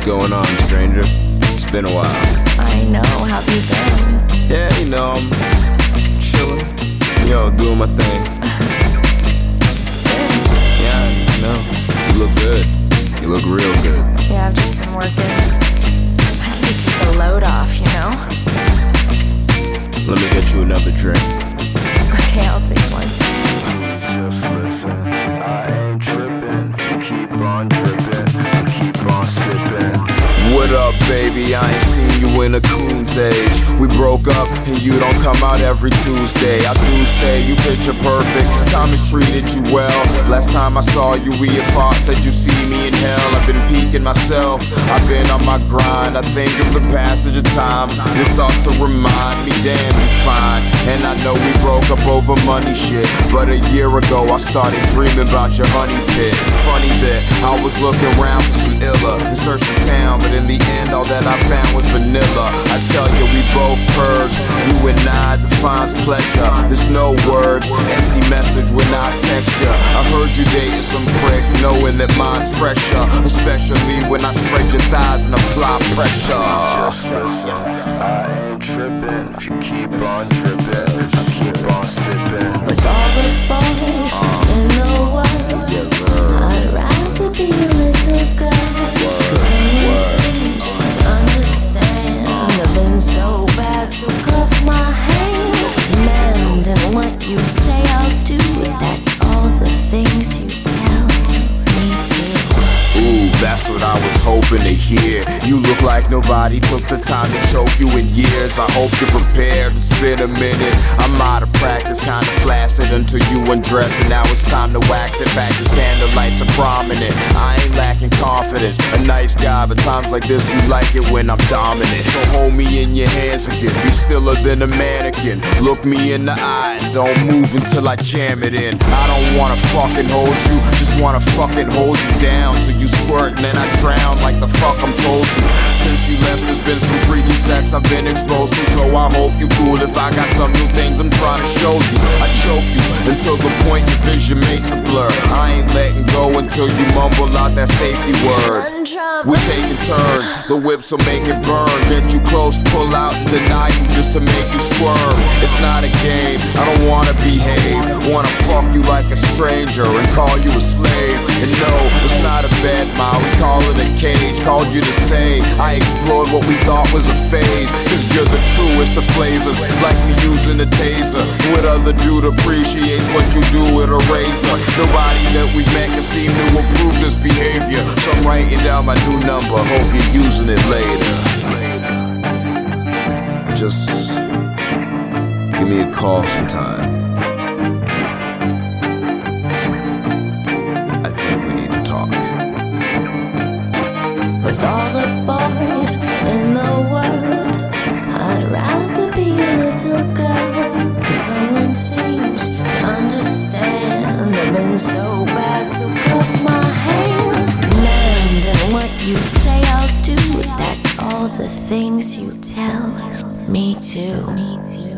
going on, stranger? It's been a while. I know, how have you been? Yeah, you know, I'm chillin', doing my thing. Yeah, you know, you look good. You look real good. Yeah, I've just been working. I need to take the load off, you know? Let me get you another drink. Okay, I'll take one. Just listen, I ain't trippin'. Keep on drippin', keep on sippin'. What up, baby? I ain't seen you in a coon's age. We broke up and you don't come out every Tuesday. I do say you picture perfect. Time has treated you well. Last time I saw you, we had fought, said you see me in hell. I've been peeking myself, I've been on my grind. I think of the passage of time. This starts to remind me, damn, you fine. And I know we broke up over money shit, but a year ago I started dreaming about your honey pit. It's funny that I was looking around for some illa and searched the town, but in the end all that I found was vanilla. I tell you, we both curves, you and I defines pleasure. There's no words, empty message when I text ya. I heard you dating some prick, knowing that mine's fresher, especially when I spread your thighs and apply pressure. Just listen, I ain't trippin'. If you keep on drippin', I keep on sippin'. With all the boys in the world, I'd rather be a little girl. Cause no one seems to understand. I've been so bad, so cuff my hands. Command, and what you say I'll do. That's all the things you tell me to. Ooh, that's what I was hoping to hear. You look like nobody took the time to choke you in years. I hope you're prepared. It's been a minute. I'm out of practice, kinda flaccid until you undress, and now it's time to wax it. Fact is, candlelights are prominent. I ain't lacking confidence. A nice guy, but times like this you like it when I'm dominant. So hold me in your hands again. Be stiller than a mannequin. Look me in the eye and don't move until I jam it in. I don't wanna fucking hold you, just wanna fucking hold you down till you squirt and then I drown like the fuck I'm told to. Since you left, there's been some freaky sex I've been exposed to, so I hope you cool if I got some new things I'm trying to show you. I choke you until the point your vision makes a blur. I ain't letting go until you mumble out that safety word. We're taking turns, the whips will make it burn. Get you close, pull out and deny you just to make you squirm. It's not a game, I don't wanna behave. Wanna fuck you like a stranger and call you a slave. And no, it's not a bed, ma, we call it a cage. Called you to say I explored what we thought was a phase. Cause you're the truest of flavors, like me using a taser. What other dude appreciates what you do with a razor? Nobody that we've met can seem to improve this behavior. So I'm writing down my new number, hope you're using it later. Just give me a call sometime. I think we need to talk. With all the boys in the world, I'd rather be a little girl. Cause no one seems to understand. I've been so bad, so cuff my hands. Command, and what you say I'll do. That's all the things you tell me to.